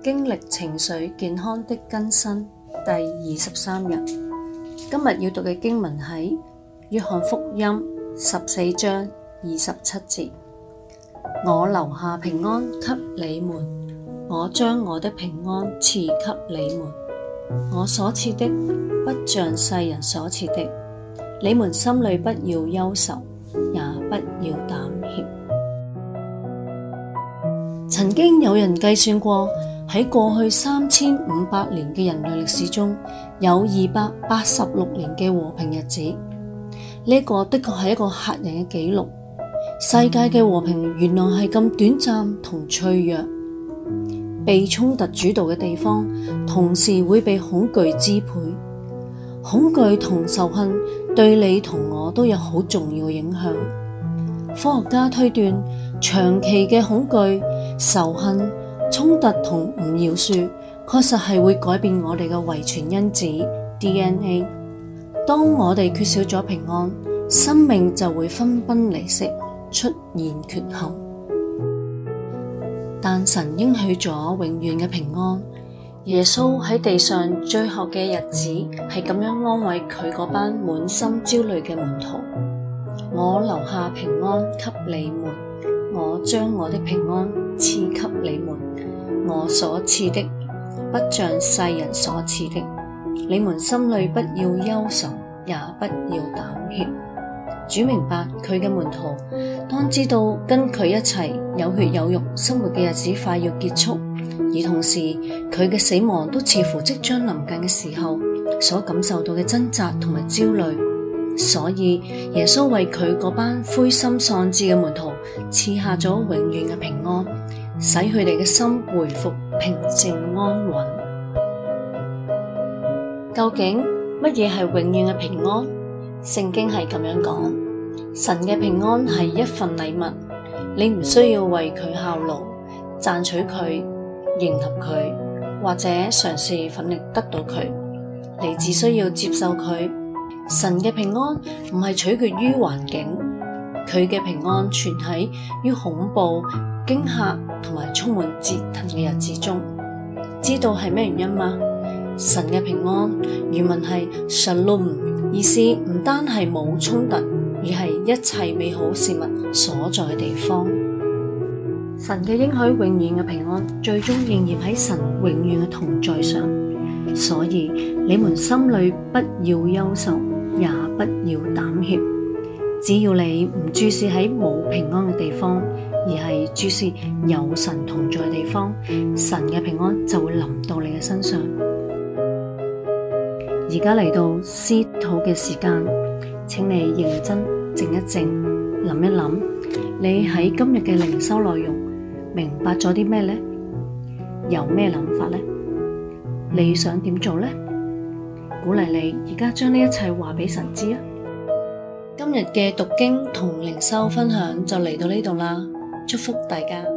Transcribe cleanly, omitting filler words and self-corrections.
經歷情緒健康的更新第23日。今日要讀嘅經文喺約翰福音14章27節。我留下平安給你們，我將我的平安賜給你們。我所賜的不像世人所賜的，你們心裡不要憂愁，也不要膽怯。曾經有人計算過，喺過去3500年嘅人類歷史中，有286年嘅和平日子。呢個的確係一個嚇人嘅紀錄。世界嘅和平原來係咁短暫同脆弱。被衝突主導嘅地方，同時會被恐懼支配。恐懼同仇恨對你同我都有好重要嘅影響。科學家推斷，長期嘅恐懼、仇恨、衝突同唔饒恕，確實係會改變我哋嘅遺傳因子 DNA。當我哋缺少咗平安，生命就會分崩離析，出現缺陷。但神應許咗永遠嘅平安。耶穌喺地上最後嘅日子係咁樣安慰佢嗰班滿心焦慮嘅門徒：我留下平安給你們，我將我的平安賜給你們。我所賜的不像世人所賜的，你們心裡不要憂愁，也不要膽怯。主明白佢嘅門徒當知道跟佢一齊有血有肉生活嘅日子快要結束，而同時佢嘅死亡都似乎即將臨近嘅時候，所感受到嘅掙扎同埋焦慮。所以耶穌為佢嗰班灰心喪志嘅門徒賜下咗永遠嘅平安，使佢哋嘅心回復平靜安穩。究竟乜嘢係永遠嘅平安？聖經係咁樣講：神嘅平安係一份禮物，你唔需要為佢效勞，賺取佢，迎合佢，或者嘗試奮力得到佢，你只需要接受佢。神嘅平安唔係取決於環境，佢嘅平安存喺於恐怖、驚嚇同埋充滿折騰嘅日子中。知道係咩原因嗎？神嘅平安原文係 Shalom， 意思唔單係冇衝突，而係一切美好事物所在嘅地方。神嘅應許永遠嘅平安，最終應驗喺神永遠嘅同在上。所以你們心裡不要憂愁，也不要膽怯。只要你唔注視喺冇平安嘅地方，而係注視有神同在嘅地方，神嘅平安就會臨到你嘅身上。而家嚟到思禱嘅時間，請你認真靜一靜，諗一諗，你喺今日嘅靈修內容明白咗啲咩呢？有咩諗法呢？你想點做呢？鼓勵你而家將呢一切話俾神知啊！今日嘅讀經同靈修分享就嚟到呢度啦，祝福大家。